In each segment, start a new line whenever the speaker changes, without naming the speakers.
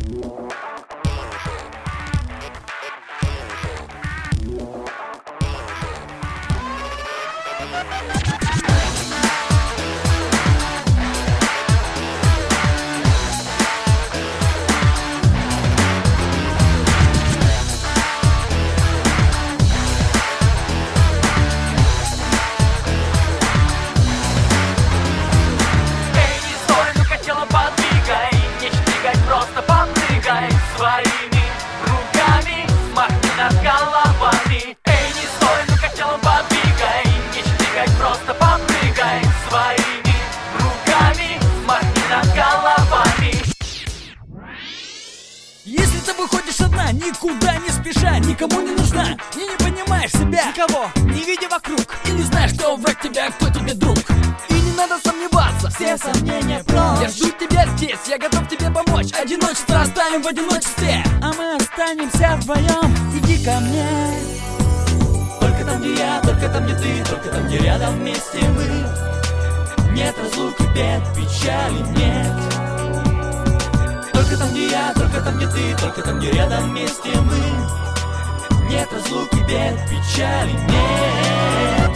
Своими руками махни над головами. Эй, не стой, ну-ка телом подвигай, не шпигай, просто попрыгай. Своими руками махни над головами.
Если ты выходишь одна, никуда не спеша, никому не нужна, и не понимаешь себя, никого не видя вокруг, и не знаешь, кто враг тебя, а кто тебе друг. И не надо сомневаться, все сомнения прочь. Я жду тебя здесь, я готов тебе помочь. Одиночество оставим в одиночестве, а мы останемся вдвоем. Иди ко мне.
Только там, где я, только там, где ты, только там, где рядом вместе мы. Нет разлуки, бед, печали нет. Только там, где я, только там, где ты, только там, где рядом вместе мы. Нет разлуки, бед, печали нет.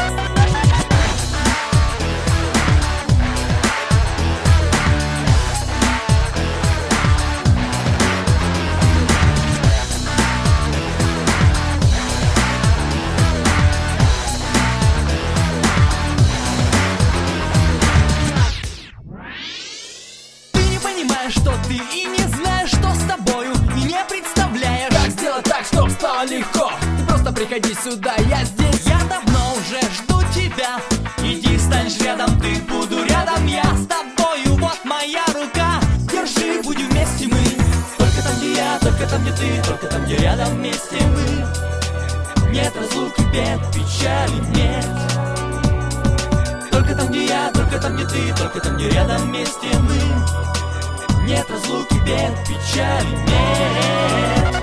Что ты и не знаешь, что с тобою, и не представляешь, как сделать так, чтоб стало легко. Ты просто приходи сюда, я здесь. Я давно уже жду тебя. Иди, станешь рядом, ты, буду рядом я с тобою. Вот моя рука, держи, будем вместе мы.
Только там, где я, только там, где ты, только там, где рядом вместе мы. Нет разлуки, бед, печали нет. Только там, где я, только там, где ты, только там, где рядом вместе мы. Нет разлуки, бед, печали нет.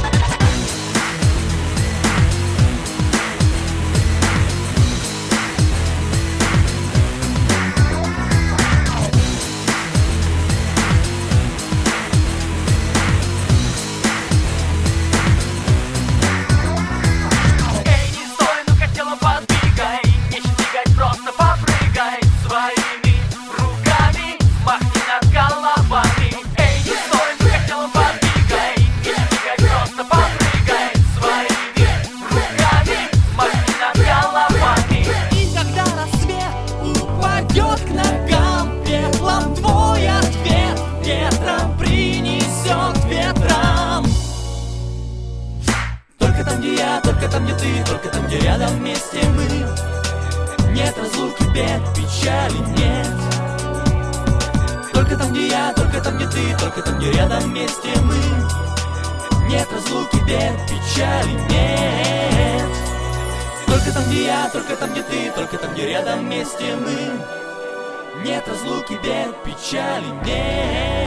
Эй, не стой, ну-ка телом подвигай, не шпигай, просто попрыгай. Своими руками махни над головами. Эй, не стой, ну-ка телом подвигай, не шпигай, просто попрыгай. Своими руками махни над головами.
И когда рассвет упадет к ногам, пеплом твой ответ ветром принесет ветрам.
Только там, где я, только там, где ты, только там, где рядом вместе мы. Нет разлуки, бед, печали нет. Только там, где я, только там, где ты, только там, где рядом вместе мы. Нет разлуки, бед, печали нет. Только там, где я, только там, где ты, только там, где рядом вместе мы. Нет разлуки, бед, печали нет.